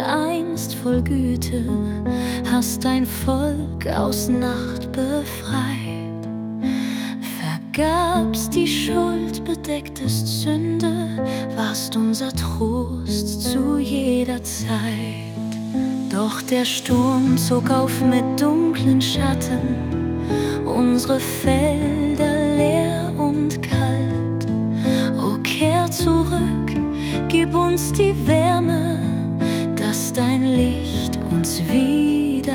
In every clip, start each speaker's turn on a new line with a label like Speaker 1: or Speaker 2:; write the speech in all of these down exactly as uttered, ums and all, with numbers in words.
Speaker 1: einst voll Güte, hast dein Volk aus Nacht befreit. Vergabst die Schuld, bedecktest Sünde, warst unser Trost zu jeder Zeit. Doch der Sturm zog auf mit dunklen Schatten, unsere Felder leer und kalt. O kehr zurück, gib uns die Wärme, dass dein Licht uns wiederhallt.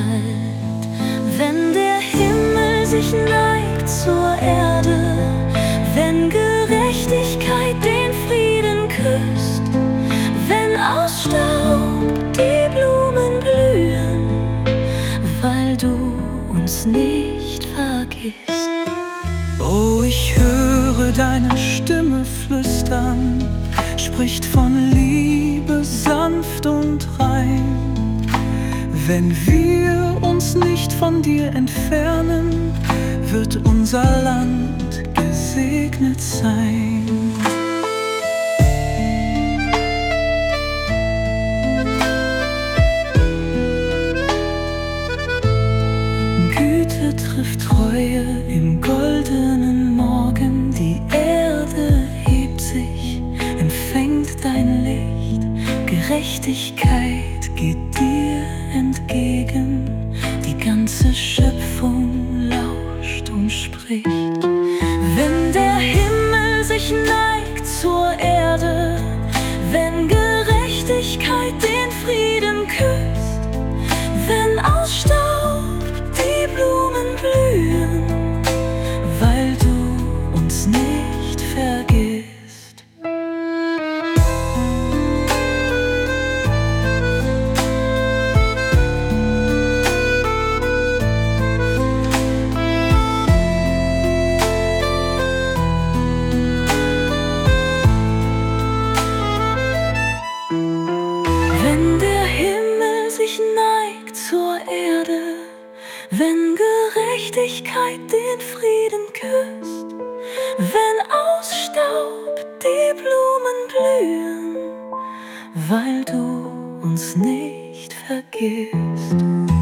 Speaker 1: Wenn der Himmel sich neigt zur Erde, wenn Gerechtigkeit den Frieden küsst, wenn aus Staub die Blumen blühen, weil du uns nicht vergisst.
Speaker 2: Oh, ich höre deine Stimme flüstern, spricht von Liebe sanft und rein. Wenn wir uns nicht von dir entfernen, wird unser Land gesegnet sein. Güte trifft Treue im goldenen Morgen, die Erde hebt sich, empfängt dein Licht, Gerechtigkeit geht dir entgegen, die ganze Schöpfung lauscht und spricht. Wenn der Himmel sich neigt zur Erde, wenn Gerechtigkeit den Frieden küsst, wenn aus Staub die Blumen blühen, weil du uns nicht vergisst. Wenn der Himmel sich neigt zur Erde, wenn Gerechtigkeit den Frieden küsst, wenn aus Staub die Blumen blühen, weil du uns nicht vergisst.